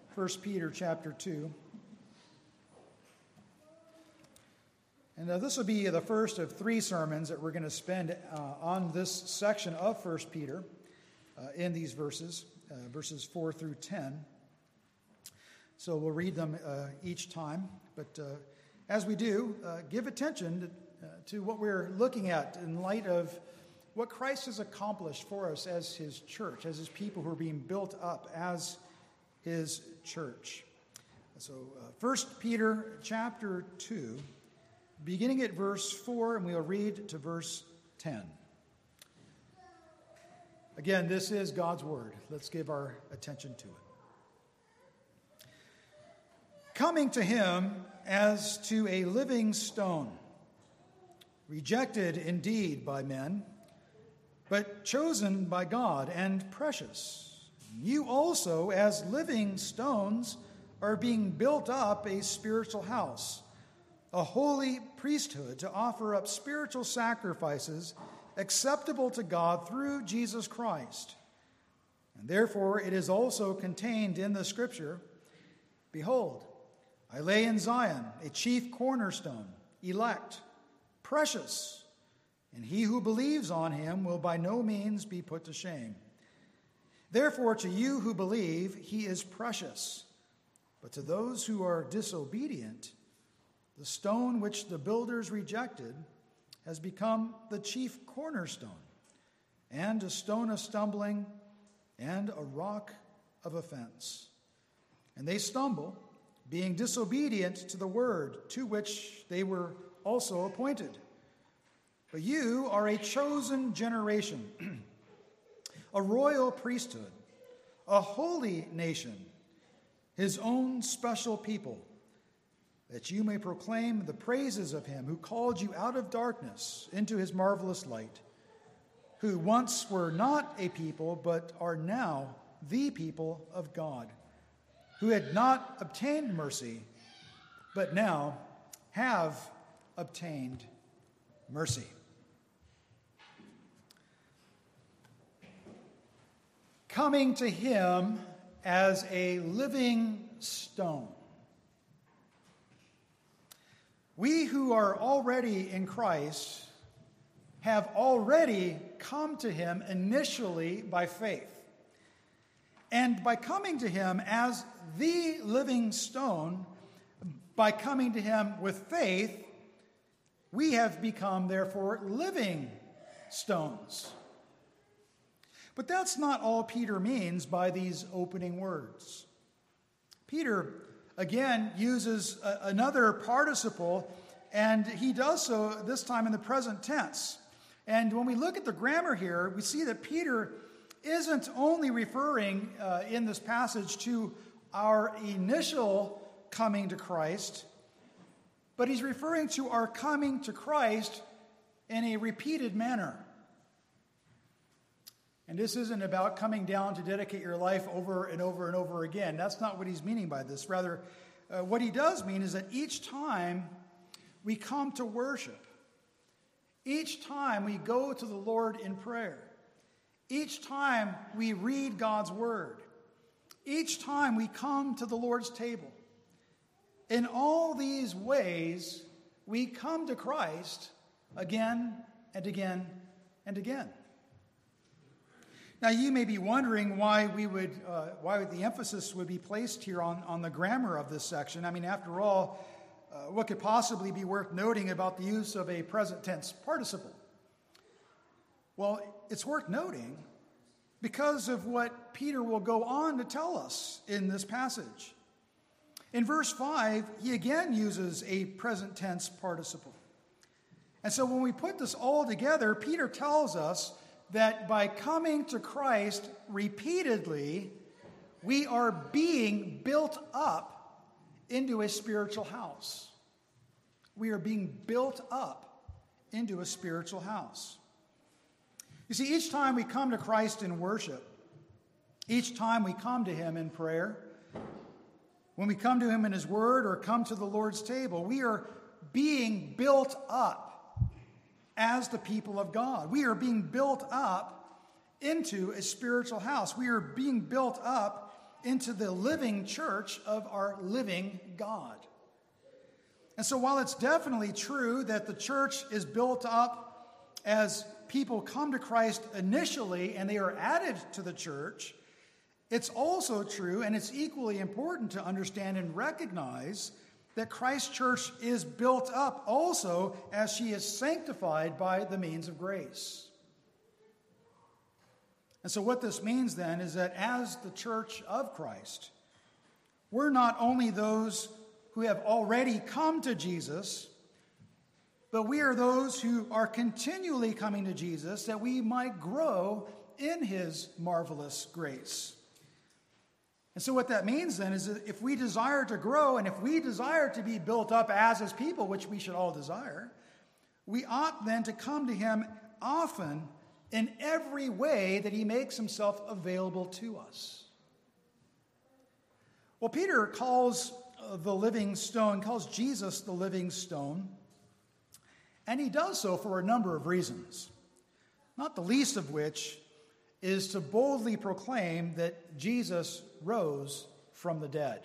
1 Peter chapter 2. And this will be the first of three sermons that we're going to spend on this section of 1 Peter in these verses 4 through 10. So we'll read them each time. But as we do, give attention to what we're looking at in light of what Christ has accomplished for us as his church, as his people who are being built up as his church. So 1 Peter chapter 2, beginning at verse 4, and we'll read to verse 10. Again, this is God's word. Let's give our attention to it. Coming to him as to a living stone, rejected indeed by men, but chosen by God and precious. You also, as living stones, are being built up a spiritual house, a holy priesthood, to offer up spiritual sacrifices acceptable to God through Jesus Christ. And therefore it is also contained in the Scripture, "Behold, I lay in Zion a chief cornerstone, elect, precious, and he who believes on him will by no means be put to shame. Therefore to you who believe, he is precious. But to those who are disobedient, the stone which the builders rejected has become the chief cornerstone, and a stone of stumbling, and a rock of offense. And they stumble, being disobedient to the word to which they were also appointed. But you are a chosen generation, a royal priesthood, a holy nation, his own special people, that you may proclaim the praises of him who called you out of darkness into his marvelous light, who once were not a people, but are now the people of God, who had not obtained mercy, but now have obtained mercy." Coming to him as a living stone. We who are already in Christ have already come to him initially by faith. And by coming to him as the living stone, by coming to him with faith, we have become, therefore, living stones. But that's not all Peter means by these opening words. Peter, again, uses another participle, and he does so this time in the present tense. And when we look at the grammar here, we see that Peter isn't only referring in this passage to our initial coming to Christ, but he's referring to our coming to Christ in a repeated manner. And this isn't about coming down to dedicate your life over and over and over again. That's not what he's meaning by this. Rather, what he does mean is that each time we come to worship, each time we go to the Lord in prayer, each time we read God's word, each time we come to the Lord's table, in all these ways, we come to Christ again and again and again. Now, you may be wondering why the emphasis would be placed here on the grammar of this section. I mean, after all, what could possibly be worth noting about the use of a present tense participle? Well, it's worth noting because of what Peter will go on to tell us in this passage. In verse 5, he again uses a present tense participle. And so when we put this all together, Peter tells us that by coming to Christ repeatedly, we are being built up into a spiritual house. We are being built up into a spiritual house. You see, each time we come to Christ in worship, each time we come to him in prayer, when we come to him in his word or come to the Lord's table, we are being built up as the people of God. We are being built up into a spiritual house. We are being built up into the living church of our living God. And so while it's definitely true that the church is built up as people come to Christ initially and they are added to the church, it's also true, and it's equally important to understand and recognize that Christ's church is built up also as she is sanctified by the means of grace. And so what this means then is that as the church of Christ, we're not only those who have already come to Jesus, but we are those who are continually coming to Jesus that we might grow in his marvelous grace. And so what that means then is that if we desire to grow and if we desire to be built up as his people, which we should all desire, we ought then to come to him often in every way that he makes himself available to us. Well, Peter calls Jesus the living stone, and he does so for a number of reasons, not the least of which is to boldly proclaim that Jesus rose from the dead.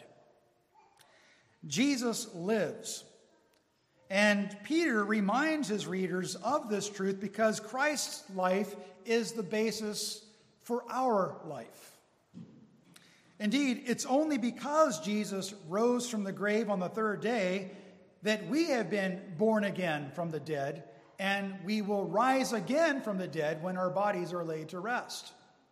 Jesus lives. And Peter reminds his readers of this truth because Christ's life is the basis for our life. Indeed, it's only because Jesus rose from the grave on the third day that we have been born again from the dead, and we will rise again from the dead when our bodies are laid to rest.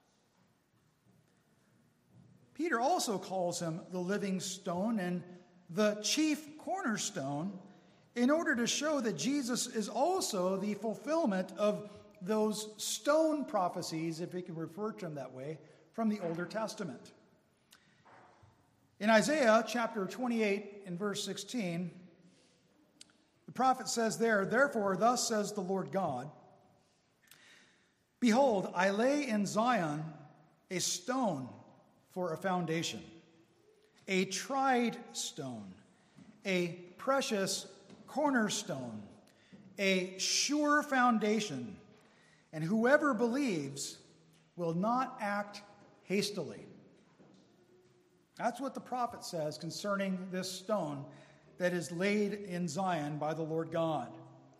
Peter also calls him the living stone and the chief cornerstone in order to show that Jesus is also the fulfillment of those stone prophecies, if we can refer to them that way, from the Older Testament. In Isaiah chapter 28 and verse 16, the prophet says there, "Therefore, thus says the Lord God, Behold, I lay in Zion a stone for a foundation, a tried stone, a precious cornerstone, a sure foundation, and whoever believes will not act hastily." That's what the prophet says concerning this stone that is laid in Zion by the Lord God.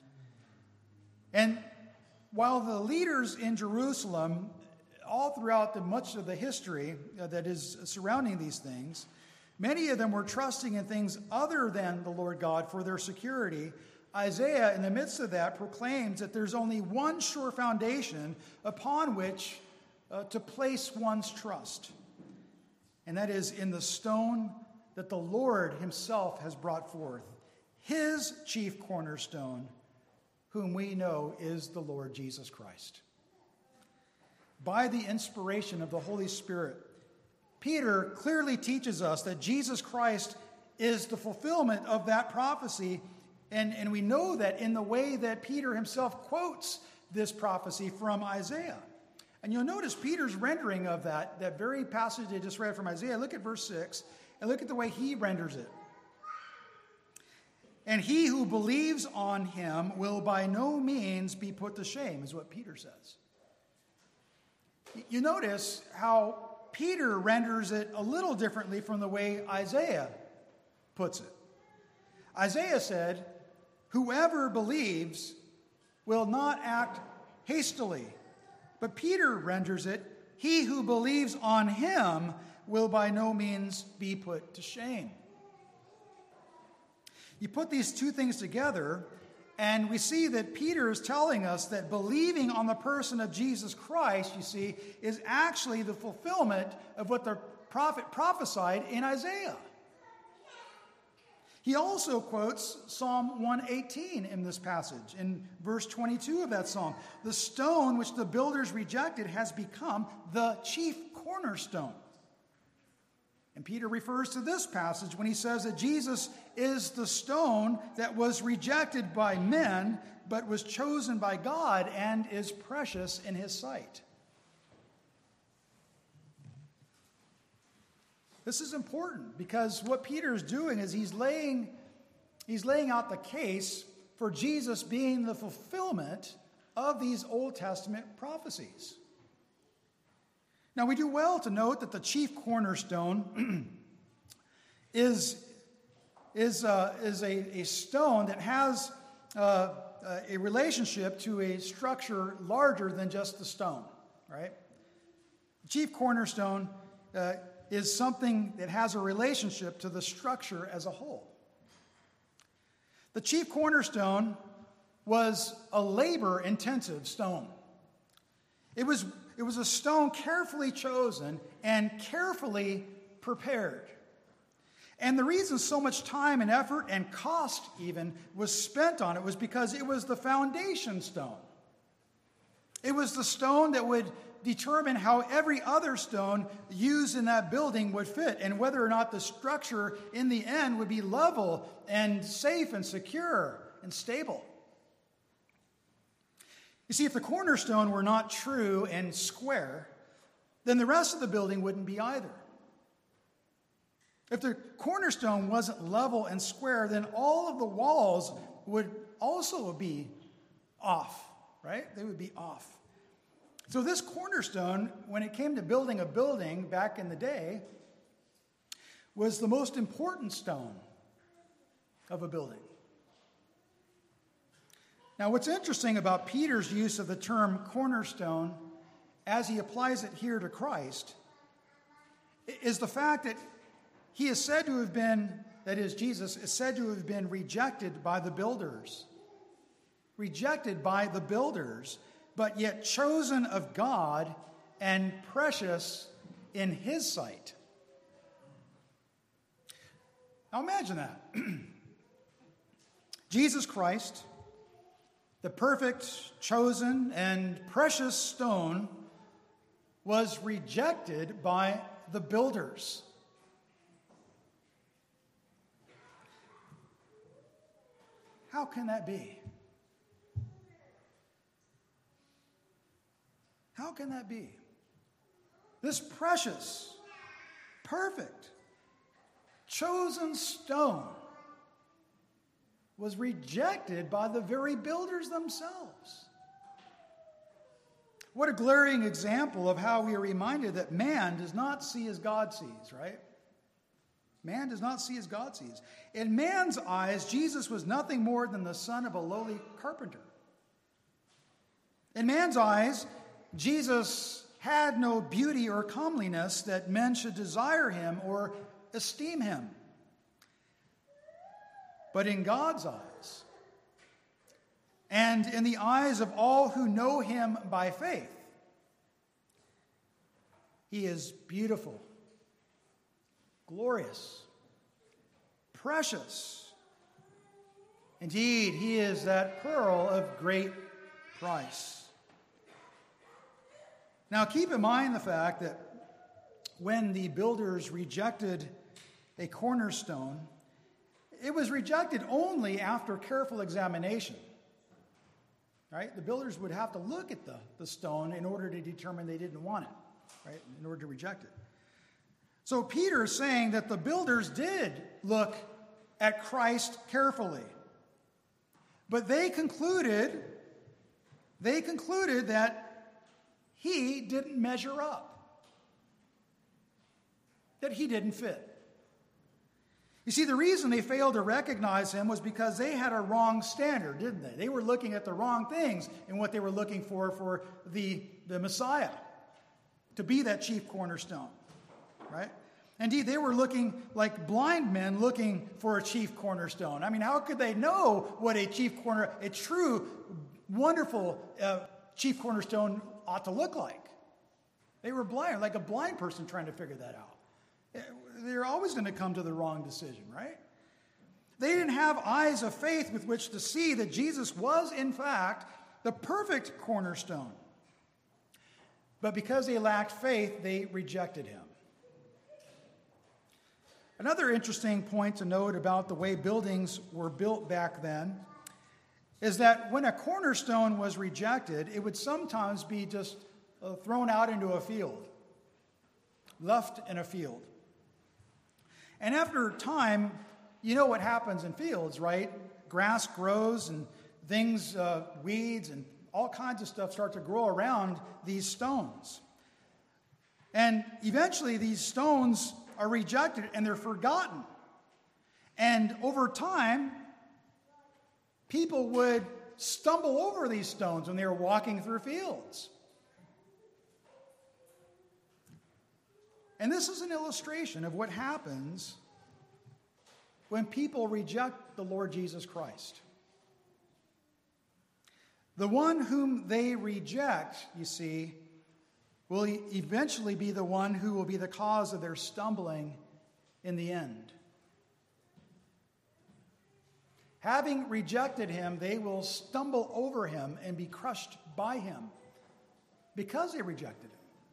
And while the leaders in Jerusalem, all throughout much of the history that is surrounding these things, many of them were trusting in things other than the Lord God for their security. Isaiah, in the midst of that, proclaims that there's only one sure foundation upon which to place one's trust, and that is in the stone that the Lord himself has brought forth, his chief cornerstone, whom we know is the Lord Jesus Christ. By the inspiration of the Holy Spirit, Peter clearly teaches us that Jesus Christ is the fulfillment of that prophecy, and we know that in the way that Peter himself quotes this prophecy from Isaiah. And you'll notice Peter's rendering of that very passage I just read from Isaiah. Look at verse 6, and look at the way he renders it. "And he who believes on him will by no means be put to shame," is what Peter says. You notice how Peter renders it a little differently from the way Isaiah puts it. Isaiah said, "Whoever believes will not act hastily." But Peter renders it, "He who believes on him will by no means be put to shame." You put these two things together, and we see that Peter is telling us that believing on the person of Jesus Christ, you see, is actually the fulfillment of what the prophet prophesied in Isaiah. He also quotes Psalm 118 in this passage, in verse 22 of that psalm. "The stone which the builders rejected has become the chief cornerstone." And Peter refers to this passage when he says that Jesus is the stone that was rejected by men, but was chosen by God and is precious in his sight. This is important because what Peter is doing is he's laying out the case for Jesus being the fulfillment of these Old Testament prophecies. Now, we do well to note that the chief cornerstone is a stone that has a relationship to a structure larger than just the stone, right? The chief cornerstone is something that has a relationship to the structure as a whole. The chief cornerstone was a labor-intensive stone. It was a stone carefully chosen and carefully prepared. And the reason so much time and effort and cost even was spent on it was because it was the foundation stone. It was the stone that would determine how every other stone used in that building would fit and whether or not the structure in the end would be level and safe and secure and stable. You see, if the cornerstone were not true and square, then the rest of the building wouldn't be either. If the cornerstone wasn't level and square, then all of the walls would also be off, right? They would be off. So this cornerstone, when it came to building a building back in the day, was the most important stone of a building. Now, what's interesting about Peter's use of the term cornerstone as he applies it here to Christ is the fact that he is said to have been, that is, Jesus is said to have been rejected by the builders. Rejected by the builders, but yet chosen of God and precious in his sight. Now imagine that. Jesus Christ, the perfect, chosen, and precious stone, was rejected by the builders. How can that be? How can that be? This precious, perfect, chosen stone was rejected by the very builders themselves. What a glaring example of how we are reminded that man does not see as God sees, right? Man does not see as God sees. In man's eyes, Jesus was nothing more than the son of a lowly carpenter. In man's eyes, Jesus had no beauty or comeliness that men should desire him or esteem him. But in God's eyes, and in the eyes of all who know him by faith, he is beautiful, glorious, precious. Indeed, he is that pearl of great price. Now, keep in mind the fact that when the builders rejected a cornerstone, it was rejected only after careful examination. Right? The builders would have to look at the stone in order to determine they didn't want it, right? In order to reject it. So Peter is saying that the builders did look at Christ carefully. But they concluded that he didn't measure up. That he didn't fit. You see, the reason they failed to recognize him was because they had a wrong standard, didn't they? They were looking at the wrong things in what they were looking for the Messiah, to be that chief cornerstone, right? Indeed, they were looking like blind men looking for a chief cornerstone. I mean, how could they know what a true, wonderful chief cornerstone ought to look like? They were blind, like a blind person trying to figure that out. They're always going to come to the wrong decision, right? They didn't have eyes of faith with which to see that Jesus was, in fact, the perfect cornerstone. But because they lacked faith, they rejected him. Another interesting point to note about the way buildings were built back then is that when a cornerstone was rejected, it would sometimes be just thrown out into a field, left in a field. And after time, you know what happens in fields, right? Grass grows and things, weeds and all kinds of stuff start to grow around these stones. And eventually these stones are rejected and they're forgotten. And over time, people would stumble over these stones when they were walking through fields. And this is an illustration of what happens when people reject the Lord Jesus Christ. The one whom they reject, you see, will eventually be the one who will be the cause of their stumbling in the end. Having rejected him, they will stumble over him and be crushed by him because they rejected him.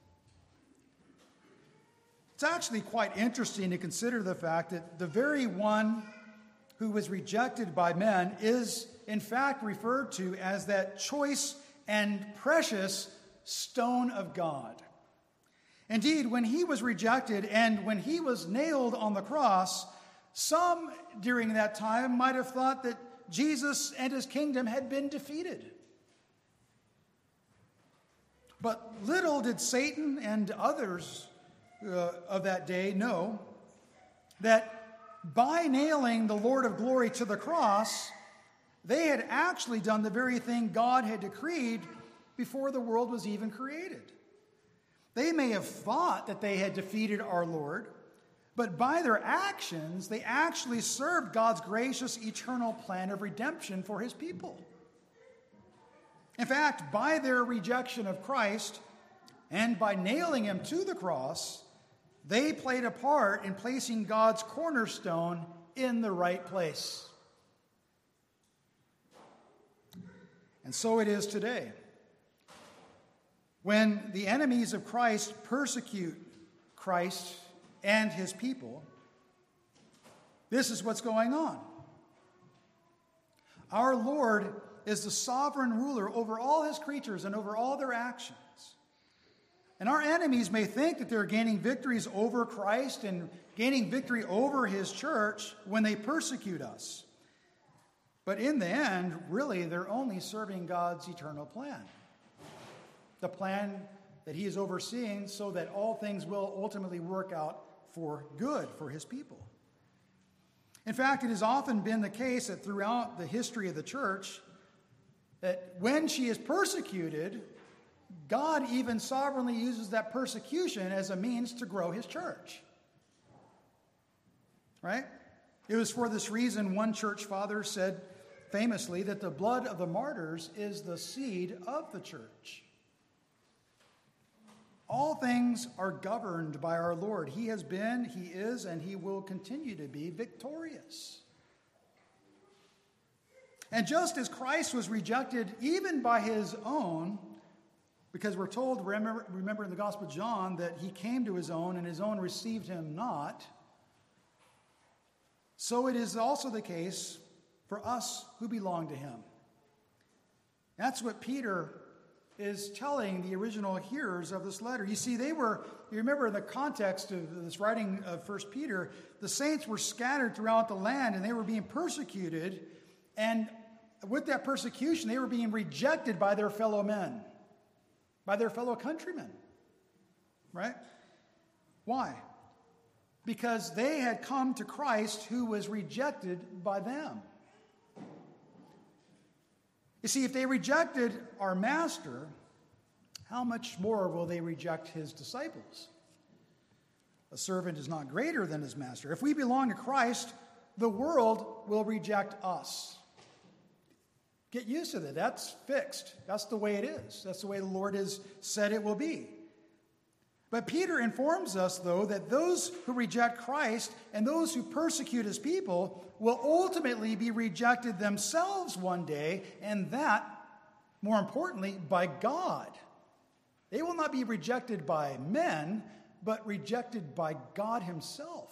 It's actually quite interesting to consider the fact that the very one who was rejected by men is in fact referred to as that choice and precious stone of God. Indeed, when he was rejected and when he was nailed on the cross, some during that time might have thought that Jesus and his kingdom had been defeated. But little did Satan and others of that day know that by nailing the Lord of glory to the cross, they had actually done the very thing God had decreed before the world was even created. They may have thought that they had defeated our Lord, but by their actions, they actually served God's gracious eternal plan of redemption for his people. In fact, by their rejection of Christ and by nailing him to the cross, they played a part in placing God's cornerstone in the right place. And so it is today. When the enemies of Christ persecute Christ and his people, this is what's going on. Our Lord is the sovereign ruler over all his creatures and over all their actions. And our enemies may think that they're gaining victories over Christ and gaining victory over his church when they persecute us. But in the end, really, they're only serving God's eternal plan. The plan that he is overseeing so that all things will ultimately work out for good for his people. In fact, it has often been the case that throughout the history of the church, that when she is persecuted, God even sovereignly uses that persecution as a means to grow his church. Right? It was for this reason one church father said famously that the blood of the martyrs is the seed of the church. All things are governed by our Lord. He has been, he is, and he will continue to be victorious. And just as Christ was rejected even by his own, because we're told, remember in the Gospel of John, that he came to his own and his own received him not, so it is also the case for us who belong to him. That's what Peter is telling the original hearers of this letter. You see, you remember in the context of this writing of 1 Peter, the saints were scattered throughout the land and they were being persecuted. And with that persecution, they were being rejected by their fellow men, by their fellow countrymen. Right? Why? Because they had come to Christ who was rejected by them. You see, if they rejected our master, how much more will they reject his disciples? A servant is not greater than his master. If we belong to Christ, the world will reject us. Get used to that. That's fixed. That's the way it is. That's the way the Lord has said it will be. But Peter informs us, though, that those who reject Christ and those who persecute his people will ultimately be rejected themselves one day, and that, more importantly, by God. They will not be rejected by men, but rejected by God himself.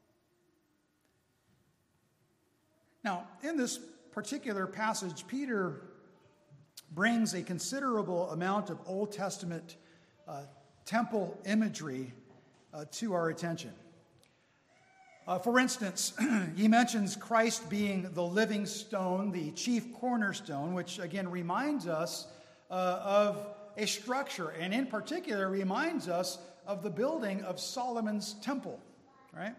Now, in this particular passage, Peter brings a considerable amount of Old Testament temple imagery to our attention. For instance, he mentions Christ being the living stone, the chief cornerstone, which again reminds us of a structure, and in particular reminds us of the building of Solomon's temple, right?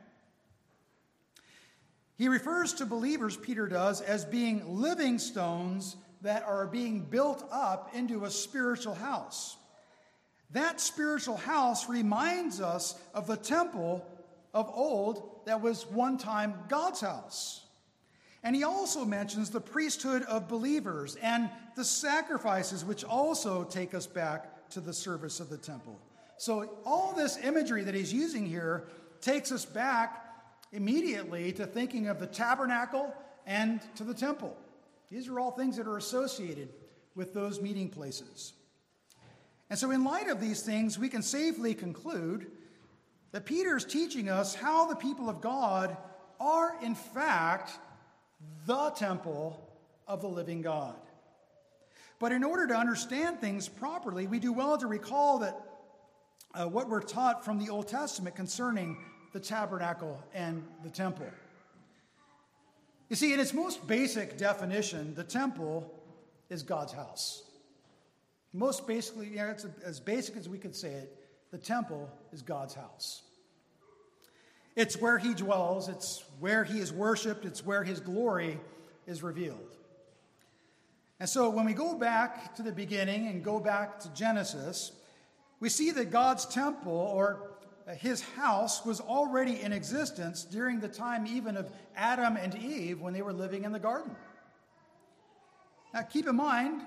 He refers to believers, Peter does, as being living stones that are being built up into a spiritual house. That spiritual house reminds us of the temple of old that was one time God's house. And he also mentions the priesthood of believers and the sacrifices, which also take us back to the service of the temple. So all this imagery that he's using here takes us back immediately to thinking of the tabernacle and to the temple. These are all things that are associated with those meeting places. And so in light of these things, we can safely conclude that Peter is teaching us how the people of God are, in fact, the temple of the living God. But in order to understand things properly, we do well to recall that what we're taught from the Old Testament concerning the tabernacle and the temple. You see, in its most basic definition, the temple is God's house. Most basically, it's as basic as we could say it, the temple is God's house. It's where he dwells, it's where he is worshiped, it's where his glory is revealed. And so when we go back to the beginning and go back to Genesis, we see that God's temple, or his house, was already in existence during the time even of Adam and Eve when they were living in the garden. Now keep in mind,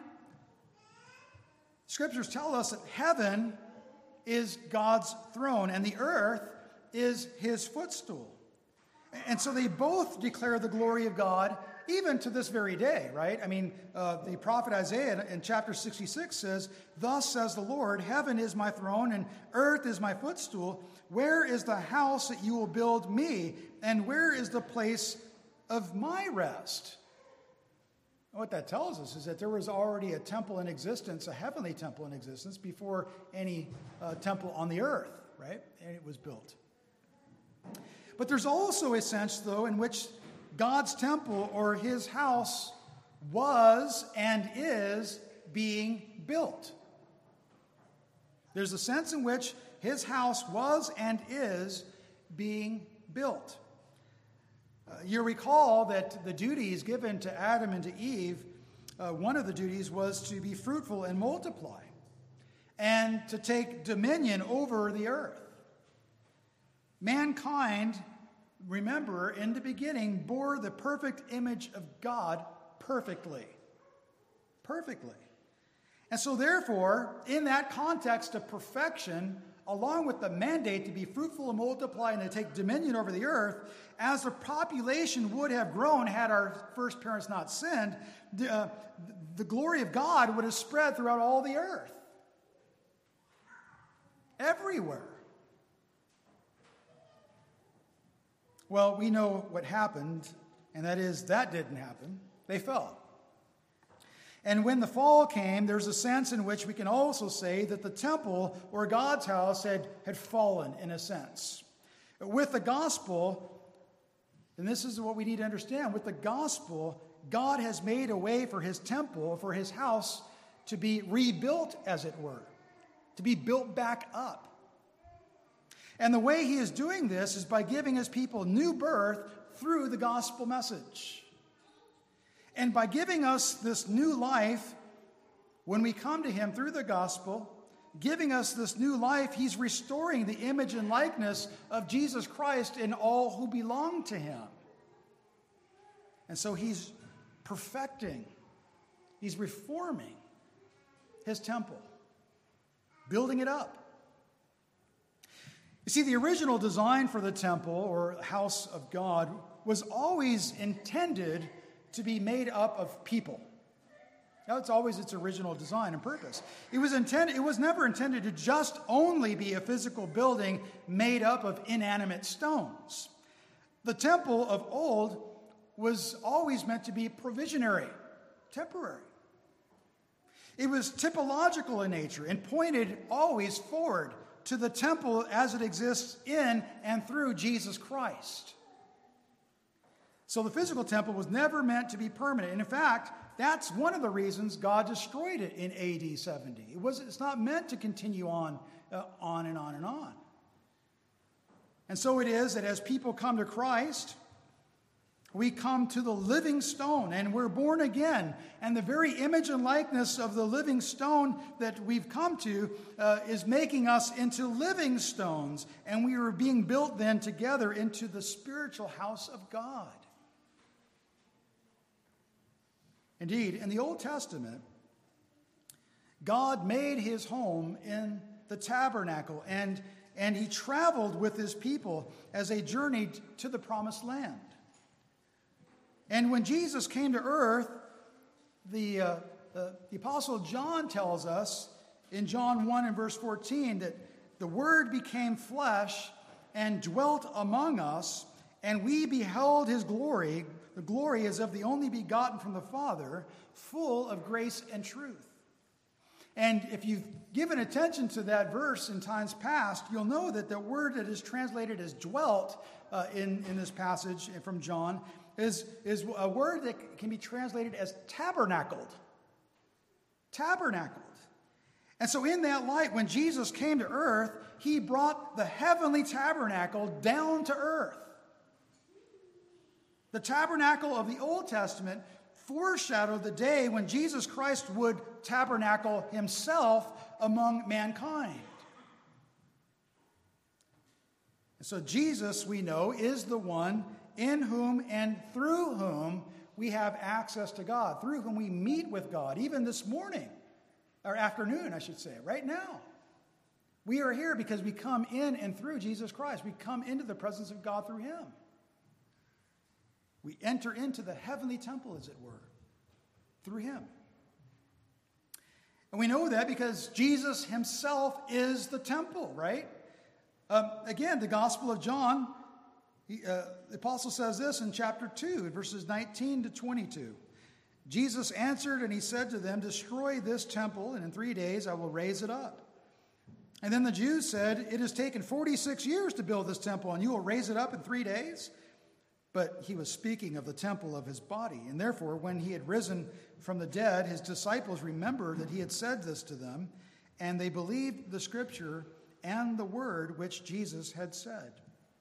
Scriptures tell us that heaven is God's throne and the earth is his footstool. And so they both declare the glory of God even to this very day, right? I mean, the prophet Isaiah in chapter 66 says, "Thus says the Lord, heaven is my throne and earth is my footstool. Where is the house that you will build me? And where is the place of my rest?" What that tells us is that there was already a temple in existence, a heavenly temple in existence, before any temple on the earth, right? And it was built. But there's also a sense, though, in which God's temple or his house was and is being built. There's a sense in which his house was and is being built. You recall that the duties given to Adam and to Eve, one of the duties was to be fruitful and multiply and to take dominion over the earth. Mankind, remember, in the beginning, bore the perfect image of God perfectly. Perfectly. And so therefore, in that context of perfection, along with the mandate to be fruitful and multiply and to take dominion over the earth, as the population would have grown had our first parents not sinned, the glory of God would have spread throughout all the earth. Everywhere. Well, we know what happened, and that is that didn't happen. They fell. And when the fall came, there's a sense in which we can also say that the temple, or God's house, had fallen in a sense. With the gospel, and this is what we need to understand, with the gospel, God has made a way for his temple, for his house, to be rebuilt, as it were, to be built back up. And the way he is doing this is by giving his people new birth through the gospel message. And by giving us this new life, when we come to him through the gospel, giving us this new life, he's restoring the image and likeness of Jesus Christ in all who belong to him. And so he's perfecting, he's reforming his temple, building it up. You see, the original design for the temple, or house of God, was always intended to be made up of people. That's always its original design and purpose. It was never intended to just only be a physical building made up of inanimate stones. The temple of old was always meant to be provisionary, temporary. It was typological in nature and pointed always forward to the temple as it exists in and through Jesus Christ. So the physical temple was never meant to be permanent. And in fact, that's one of the reasons God destroyed it in AD 70. It's not meant to continue on on and on and on. And so it is that as people come to Christ, we come to the living stone, and we're born again. And the very image and likeness of the living stone that we've come to is making us into living stones. And we are being built then together into the spiritual house of God. Indeed, in the Old Testament, God made his home in the tabernacle, and he traveled with his people as they journeyed to the promised land. And when Jesus came to earth, the Apostle John tells us in John 1 and verse 14 that the Word became flesh and dwelt among us, and we beheld his glory. The glory is of the only begotten from the Father, full of grace and truth. And if you've given attention to that verse in times past, you'll know that the word that is translated as dwelt in this passage from John is a word that can be translated as tabernacled. Tabernacled. And so in that light, when Jesus came to earth, he brought the heavenly tabernacle down to earth. The tabernacle of the Old Testament foreshadowed the day when Jesus Christ would tabernacle himself among mankind. And so Jesus, we know, is the one in whom and through whom we have access to God, through whom we meet with God, even this morning, or afternoon, I should say, right now. We are here because we come in and through Jesus Christ. We come into the presence of God through him. We enter into the heavenly temple, as it were, through him. And we know that because Jesus himself is the temple, right? Again, the Gospel of John, the apostle says this in chapter 2, verses 19 to 22. Jesus answered and he said to them, "Destroy this temple, and in 3 days I will raise it up." And then the Jews said, "It has taken 46 years to build this temple, and you will raise it up in 3 days?" But he was speaking of the temple of his body. And therefore, when he had risen from the dead, his disciples remembered that he had said this to them, and they believed the scripture and the word which Jesus had said.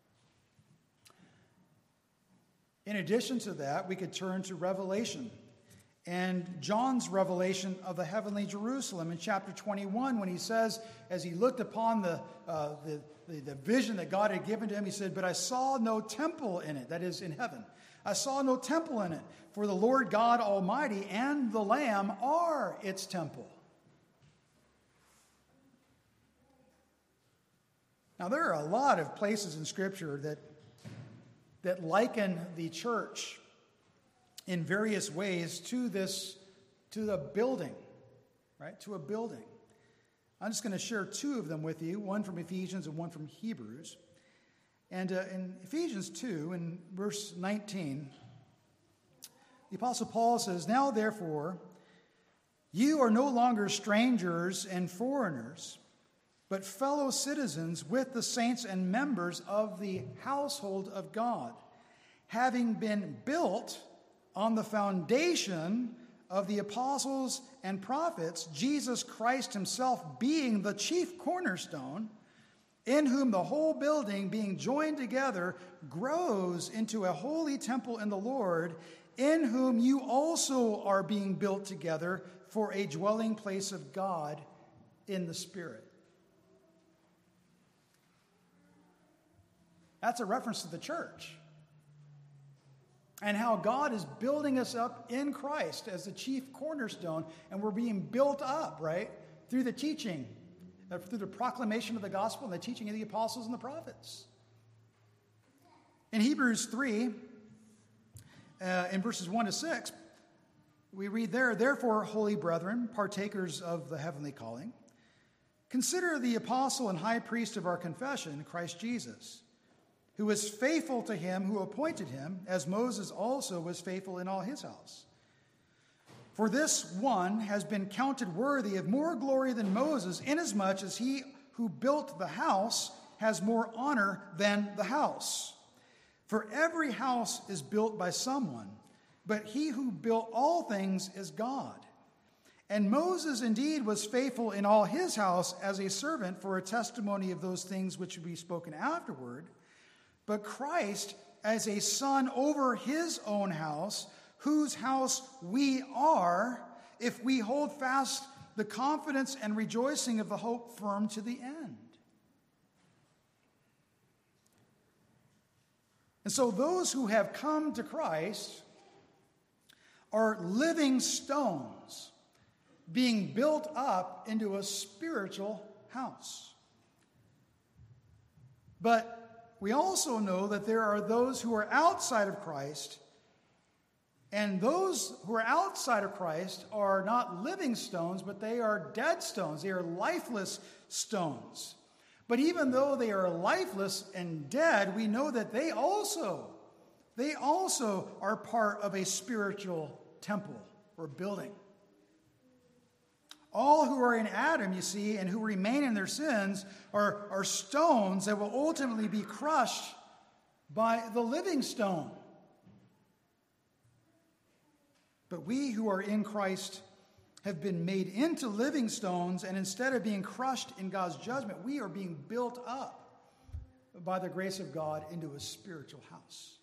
In addition to that, we could turn to Revelation and John's revelation of the heavenly Jerusalem in chapter 21, when he says, as he looked upon the vision that God had given to him, he said, "But I saw no temple in it," that is, in heaven. "I saw no temple in it, for the Lord God Almighty and the Lamb are its temple." Now, there are a lot of places in Scripture that liken the church in various ways to the building, right? To a building. I'm just going to share two of them with you, one from Ephesians and one from Hebrews. And in Ephesians 2, in verse 19, the Apostle Paul says, "Now therefore, you are no longer strangers and foreigners, but fellow citizens with the saints and members of the household of God, having been built on the foundation of the apostles and prophets, Jesus Christ himself being the chief cornerstone, in whom the whole building being joined together grows into a holy temple in the Lord, in whom you also are being built together for a dwelling place of God in the Spirit." That's a reference to the church and how God is building us up in Christ as the chief cornerstone, and we're being built up, right, through the teaching, through the proclamation of the gospel and the teaching of the apostles and the prophets. In Hebrews 3, in verses 1 to 6, we read there, "Therefore, holy brethren, partakers of the heavenly calling, consider the apostle and high priest of our confession, Christ Jesus, who was faithful to him who appointed him, as Moses also was faithful in all his house. For this one has been counted worthy of more glory than Moses, inasmuch as he who built the house has more honor than the house. For every house is built by someone, but he who built all things is God. And Moses indeed was faithful in all his house as a servant for a testimony of those things which would be spoken afterward. But Christ as a son over his own house, whose house we are, if we hold fast the confidence and rejoicing of the hope firm to the end. And so those who have come to Christ are living stones being built up into a spiritual house. But we also know that there are those who are outside of Christ, and those who are outside of Christ are not living stones, but they are dead stones. They are lifeless stones. But even though they are lifeless and dead, we know that they also are part of a spiritual temple or building. All who are in Adam, you see, and who remain in their sins are stones that will ultimately be crushed by the living stone. But we who are in Christ have been made into living stones, and instead of being crushed in God's judgment, we are being built up by the grace of God into a spiritual house.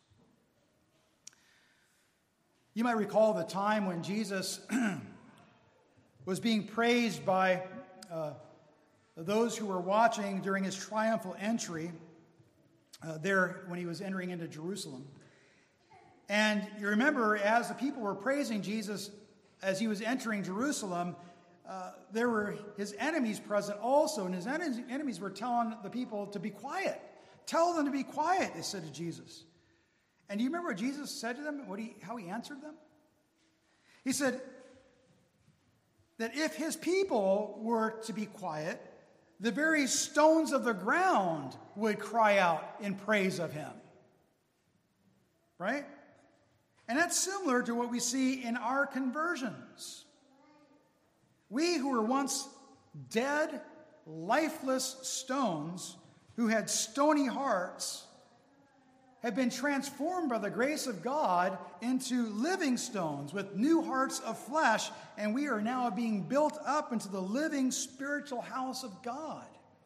You might recall the time when Jesus was being praised by those who were watching during his triumphal entry there when he was entering into Jerusalem. And you remember, as the people were praising Jesus as he was entering Jerusalem, there were his enemies present also, and his enemies were telling the people to be quiet. Tell them to be quiet, they said to Jesus. And do you remember what Jesus said to them, how he answered them? He said that if his people were to be quiet, the very stones of the ground would cry out in praise of him. Right? And that's similar to what we see in our conversions. We who were once dead, lifeless stones, who had stony hearts, have been transformed by the grace of God into living stones with new hearts of flesh, and we are now being built up into the living spiritual house of God.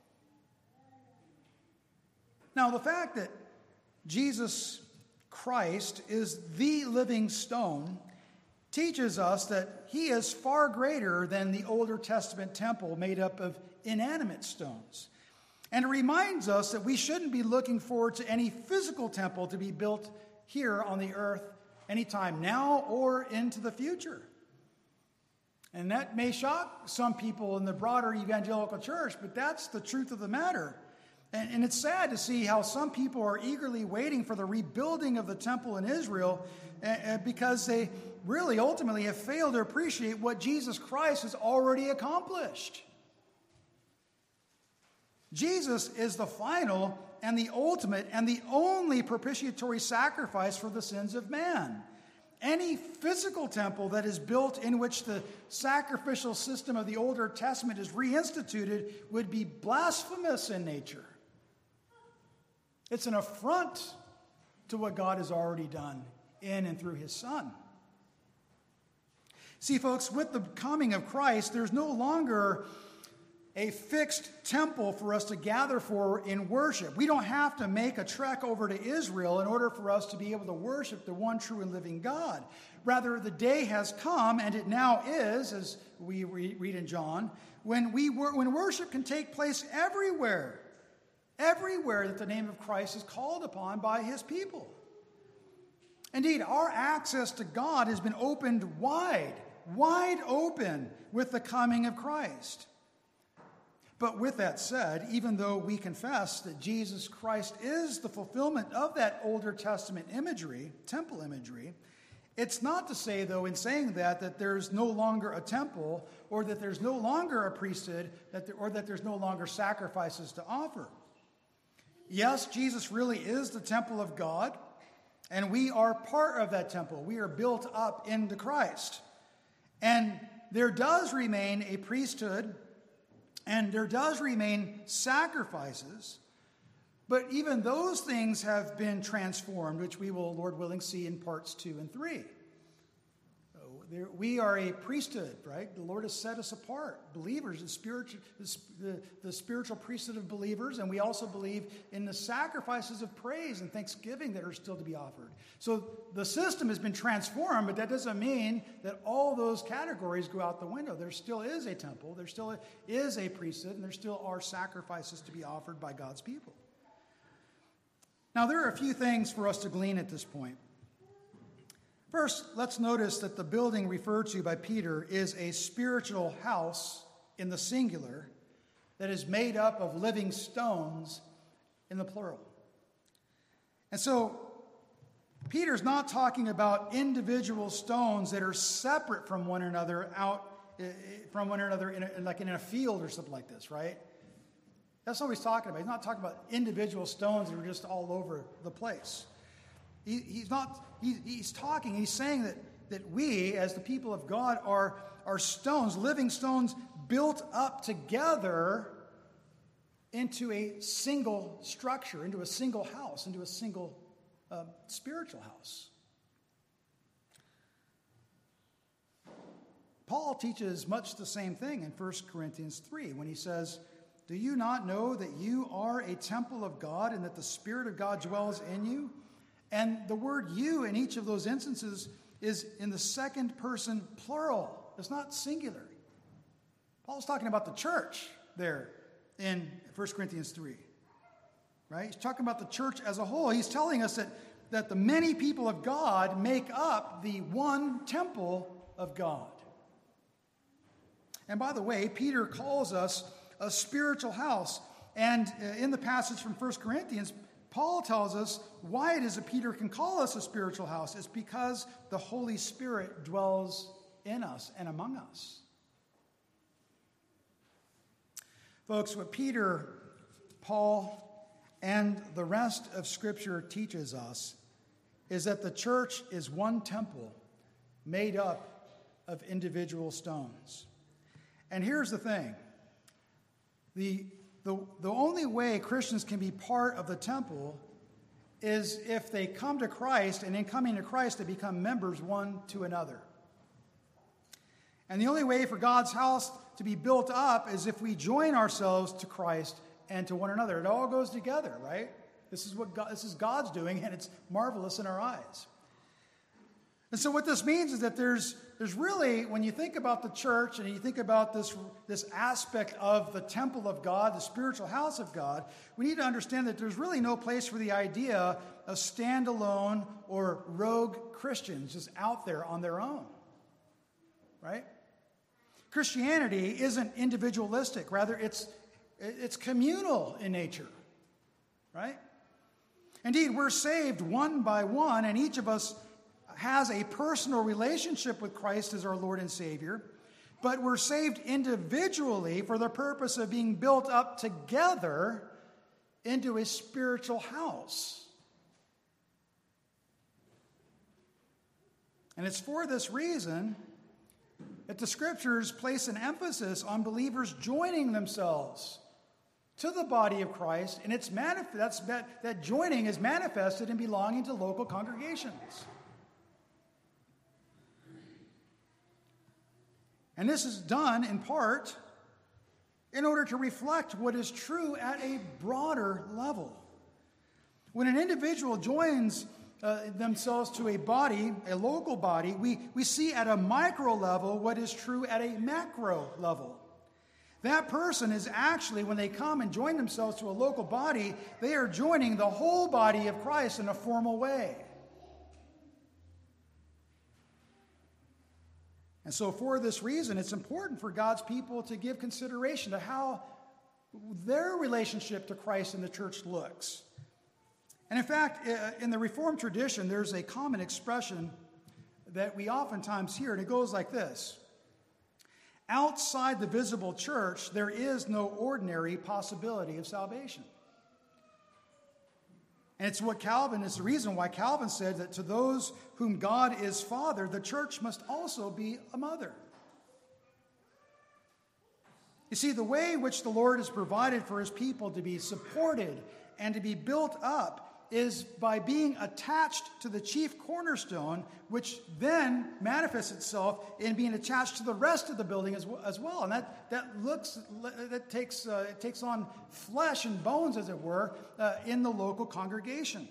Now, the fact that Jesus Christ is the living stone teaches us that he is far greater than the Older Testament temple made up of inanimate stones. And it reminds us that we shouldn't be looking forward to any physical temple to be built here on the earth anytime now or into the future. And that may shock some people in the broader evangelical church, but that's the truth of the matter. And it's sad to see how some people are eagerly waiting for the rebuilding of the temple in Israel because they really ultimately have failed to appreciate what Jesus Christ has already accomplished. Jesus is the final and the ultimate and the only propitiatory sacrifice for the sins of man. Any physical temple that is built in which the sacrificial system of the Older Testament is reinstituted would be blasphemous in nature. It's an affront to what God has already done in and through his Son. See, folks, with the coming of Christ, there's no longer a fixed temple for us to gather for in worship. We don't have to make a trek over to Israel in order for us to be able to worship the one true and living God. Rather, the day has come, and it now is, as we read in John, when worship can take place everywhere that the name of Christ is called upon by his people. Indeed, our access to God has been opened wide open with the coming of Christ. But with that said, even though we confess that Jesus Christ is the fulfillment of that Older Testament imagery, temple imagery, it's not to say, though, in saying that there's no longer a temple, or that there's no longer a priesthood, or that there's no longer sacrifices to offer. Yes, Jesus really is the temple of God, and we are part of that temple. We are built up into Christ. And there does remain a priesthood, and there does remain sacrifices, but even those things have been transformed, which we will, Lord willing, see in parts 2 and 3. We are a priesthood, right? The Lord has set us apart. Believers, the spiritual priesthood of believers, and we also believe in the sacrifices of praise and thanksgiving that are still to be offered. So the system has been transformed, but that doesn't mean that all those categories go out the window. There still is a temple, there still is a priesthood, and there still are sacrifices to be offered by God's people. Now, there are a few things for us to glean at this point. First, let's notice that the building referred to by Peter is a spiritual house in the singular that is made up of living stones in the plural. And so, Peter's not talking about individual stones that are separate from one another in a field or something like this, right? That's what he's talking about. He's not talking about individual stones that are just all over the place. He's saying that we, as the people of God, are stones, living stones built up together into a single structure, into a single house, into a single spiritual house. Paul teaches much the same thing in 1 Corinthians 3 when he says, "Do you not know that you are a temple of God and that the Spirit of God dwells in you?" And the word "you" in each of those instances is in the second person plural. It's not singular. Paul's talking about the church there in 1 Corinthians 3. Right? He's talking about the church as a whole. He's telling us that the many people of God make up the one temple of God. And by the way, Peter calls us a spiritual house. And in the passage from 1 Corinthians, Paul tells us why it is that Peter can call us a spiritual house. It's because the Holy Spirit dwells in us and among us. Folks, what Peter, Paul, and the rest of Scripture teaches us is that the church is one temple made up of individual stones. And here's the thing. The only way Christians can be part of the temple is if they come to Christ, and in coming to Christ, they become members one to another. And the only way for God's house to be built up is if we join ourselves to Christ and to one another. It all goes together, right? This is God's doing, and it's marvelous in our eyes. And so what this means is that there's really, when you think about the church and you think about this aspect of the temple of God, the spiritual house of God, we need to understand that there's really no place for the idea of standalone or rogue Christians just out there on their own, right? Christianity isn't individualistic. Rather, it's communal in nature, right? Indeed, we're saved one by one, and each of us has a personal relationship with Christ as our Lord and Savior, but we're saved individually for the purpose of being built up together into a spiritual house. And it's for this reason that the Scriptures place an emphasis on believers joining themselves to the body of Christ, and that joining is manifested in belonging to local congregations. And this is done in part in order to reflect what is true at a broader level. When an individual joins themselves to a body, a local body, we see at a micro level what is true at a macro level. That person is actually, when they come and join themselves to a local body, they are joining the whole body of Christ in a formal way. And so for this reason, it's important for God's people to give consideration to how their relationship to Christ and the church looks. And in fact, in the Reformed tradition, there's a common expression that we oftentimes hear, and it goes like this: outside the visible church, there is no ordinary possibility of salvation. And it's the reason why Calvin said that to those whom God is Father, the church must also be a mother. You see, the way in which the Lord has provided for his people to be supported and to be built up is by being attached to the chief cornerstone, which then manifests itself in being attached to the rest of the building as well. And that takes on flesh and bones, as it were, in the local congregation.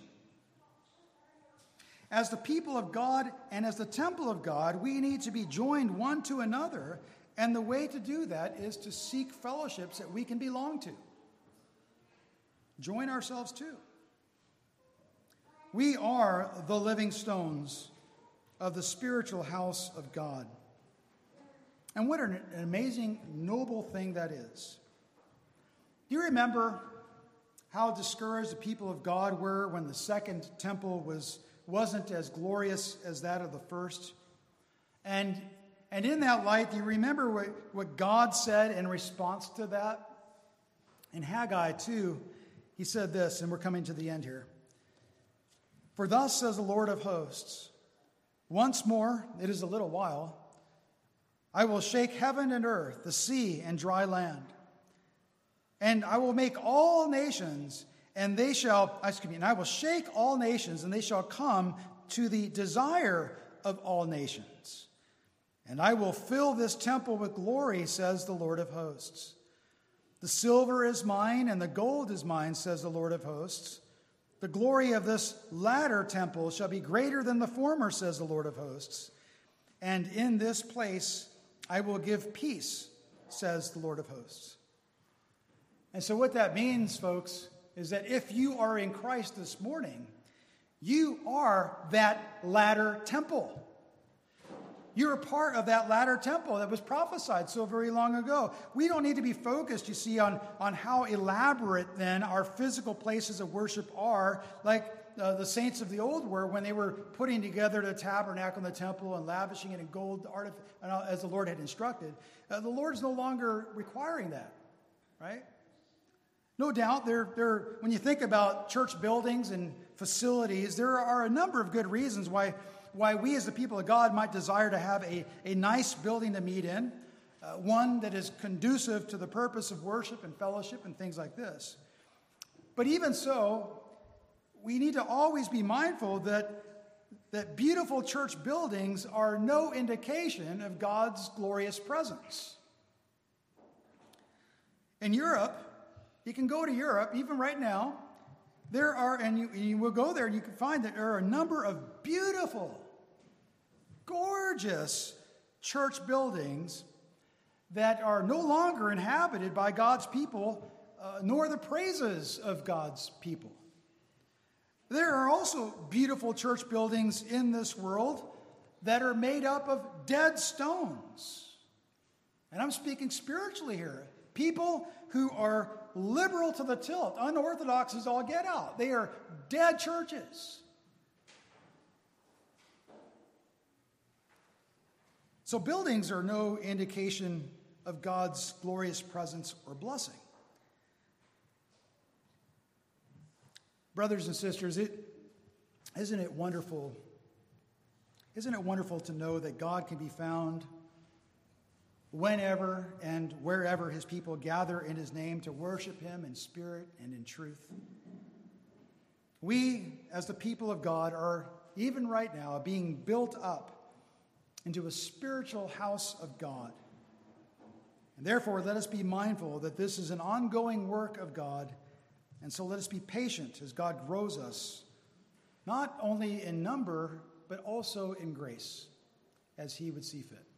As the people of God and as the temple of God, we need to be joined one to another, and the way to do that is to seek fellowships that we can belong to. Join ourselves too. We are the living stones of the spiritual house of God. And what an amazing, noble thing that is. Do you remember how discouraged the people of God were when the second temple wasn't as glorious as that of the first? And in that light, do you remember what God said in response to that? In Haggai 2, he said this, and we're coming to the end here. For thus says the Lord of hosts, once more, it is a little while, I will shake heaven and earth, the sea and dry land. And I will make all nations, and I will shake all nations, and they shall come to the desire of all nations. And I will fill this temple with glory, says the Lord of hosts. The silver is mine, and the gold is mine, says the Lord of hosts. The glory of this latter temple shall be greater than the former, says the Lord of hosts. And in this place I will give peace, says the Lord of hosts. And so what that means, folks, is that if you are in Christ this morning, you are that latter temple. You're a part of that latter temple that was prophesied so very long ago. We don't need to be focused, you see, on how elaborate then our physical places of worship are, like the saints of the old were when they were putting together the tabernacle and the temple and lavishing it in gold as the Lord had instructed. The Lord's no longer requiring that, right? No doubt, when you think about church buildings and facilities, there are a number of good reasons why we as the people of God might desire to have a nice building to meet in, one that is conducive to the purpose of worship and fellowship and things like this. But even so, we need to always be mindful that beautiful church buildings are no indication of God's glorious presence. In Europe, you can go to Europe, even right now, there are, and you will go there and you can find that there are a number of beautiful, gorgeous church buildings that are no longer inhabited by God's people, nor the praises of God's people. There are also beautiful church buildings in this world that are made up of dead stones. And I'm speaking spiritually here. People who are liberal to the tilt, unorthodox as all get out. They are dead churches. So buildings are no indication of God's glorious presence or blessing. Brothers and sisters, isn't it wonderful to know that God can be found whenever and wherever his people gather in his name to worship him in spirit and in truth? We, as the people of God, are even right now being built up into a spiritual house of God. And therefore, let us be mindful that this is an ongoing work of God, and so let us be patient as God grows us, not only in number, but also in grace, as he would see fit.